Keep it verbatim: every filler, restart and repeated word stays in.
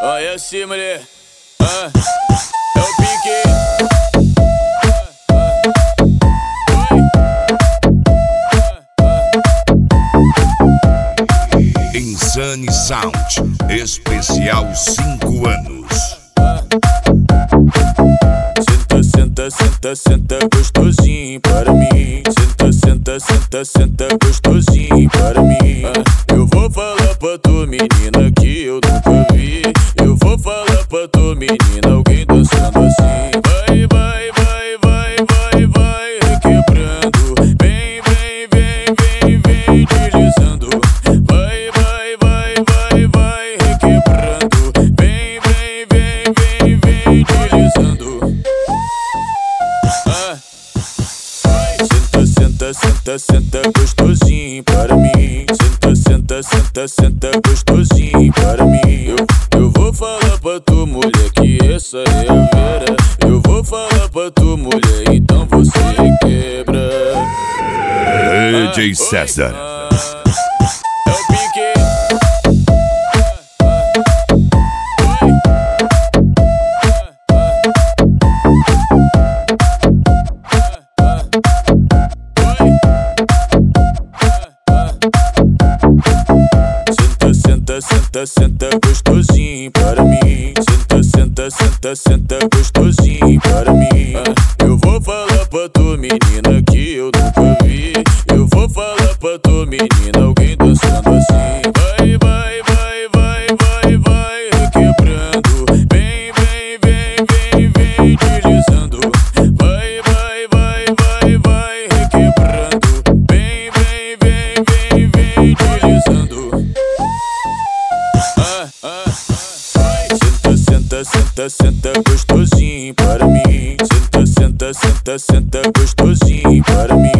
Olha assim, mulher. Ah, é o pique. Insane Sound, especial cinco anos. Senta, senta, senta, senta gostosinho para mim. Senta, senta, senta, senta gostosinho para mim. Eu vou falar pra tu, menina, que eu nunca vi. Eu vou falar pra tu, menina, alguém dançando assim. Vai, vai, vai, vai, vai, vai, requebrando. Vem, vem, vem, vem, vem, deslizando. Vai, vai, vai, vai, vai, requebrando. Vem, vem, vem, vem, vem, deslizando. Ah, senta, senta, senta, senta gostosinho para mim. Senta, senta, senta, senta gostosinho para mim. Eu, eu vou falar pra tu, mulher, que essa é a vera. Eu vou falar pra tu, mulher, então você quebra. D J César. Ah, é o pique. Senta, senta, senta gostosinho para mim. Senta, senta, senta, senta gostosinho para mim. Eu vou falar pra tu, menina, que eu nunca vi. Eu vou falar pra tu, menina, alguém dançando assim. Vai, vai, vai, vai, vai, vai, requebrando. Vem, vem, vem, vem, vem, deslizando. Vai, vai, vai, vai, vai, requebrando. Vem, vem, vem, vem, vem, deslizando. Ah, ah, ah. Senta, senta, senta, senta gostosinho para mim. Senta, senta, senta, senta gostosinho para mim.